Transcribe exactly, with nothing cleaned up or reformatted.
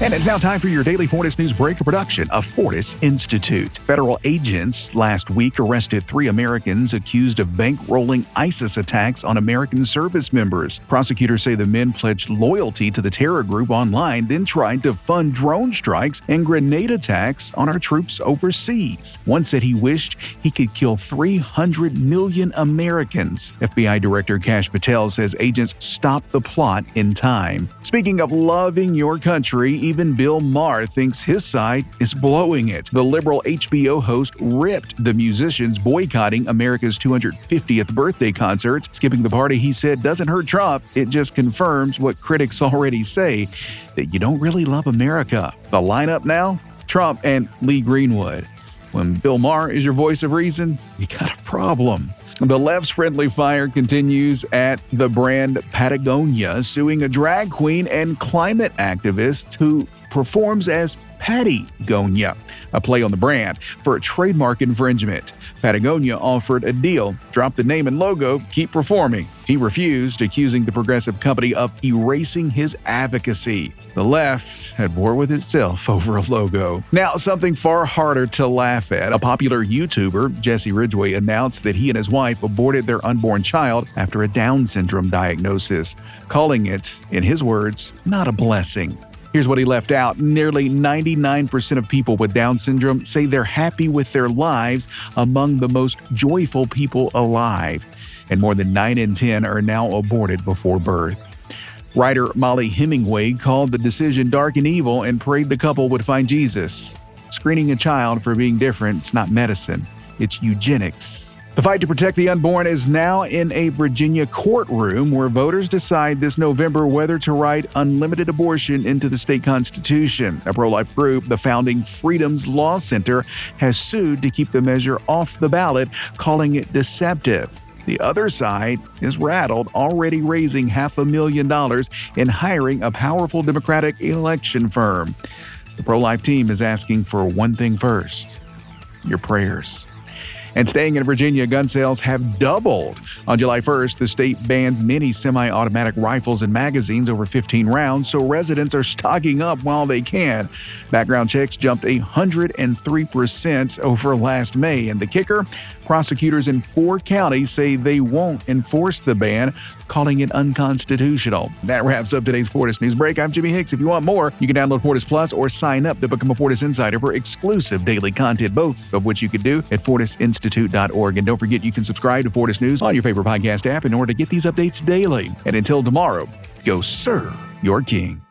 And it's now time for your daily Fortis News Breaker production of Fortis Institute. Federal agents last week arrested three Americans accused of bankrolling ISIS attacks on American service members. Prosecutors say the men pledged loyalty to the terror group online, then tried to fund drone strikes and grenade attacks on our troops overseas. One said he wished he could kill three hundred million Americans. F B I Director Kash Patel says agents stopped the plot in time. Speaking of loving your country, even Bill Maher thinks his side is blowing it. The liberal H B O host ripped the musicians boycotting America's two hundred fiftieth birthday concert. Skipping the party, he said, doesn't hurt Trump. It just confirms what critics already say, that you don't really love America. The lineup now? Trump and Lee Greenwood. When Bill Maher is your voice of reason, you got a problem. The left's friendly fire continues at the brand Patagonia, suing a drag queen and climate activist who performs as Patty-gonia, a play on the brand, for a trademark infringement. Patagonia offered a deal, drop the name and logo, keep performing. He refused, accusing the progressive company of erasing his advocacy. The left had war with itself over a logo. Now, something far harder to laugh at. A popular YouTuber, Jesse Ridgway, announced that he and his wife aborted their unborn child after a Down syndrome diagnosis, calling it, in his words, not a blessing. Here's what he left out. Nearly ninety-nine percent of people with Down syndrome say they're happy with their lives, among the most joyful people alive. And more than nine in ten are now aborted before birth. Writer Molly Hemingway called the decision dark and evil and prayed the couple would find Jesus. Screening a child for being different is not medicine, it's eugenics. The fight to protect the unborn is now in a Virginia courtroom where voters decide this November whether to write unlimited abortion into the state constitution. A pro-life group, the Founding Freedoms Law Center, has sued to keep the measure off the ballot, calling it deceptive. The other side is rattled, already raising half a million dollars and hiring a powerful Democratic election firm. The pro-life team is asking for one thing first: your prayers. And staying in Virginia, gun sales have doubled. On July first, the state bans many semi-automatic rifles and magazines over fifteen rounds, so residents are stocking up while they can. Background checks jumped one hundred three percent over last May. And the kicker? Prosecutors in four counties say they won't enforce the ban, calling it unconstitutional. That wraps up today's Fortis News Break. I'm Jimmy Hicks. If you want more, you can download Fortis Plus or sign up to become a Fortis Insider for exclusive daily content, both of which you can do at fortis institute dot org. And don't forget, you can subscribe to Fortis News on your favorite podcast app in order to get these updates daily. And until tomorrow, go serve your king.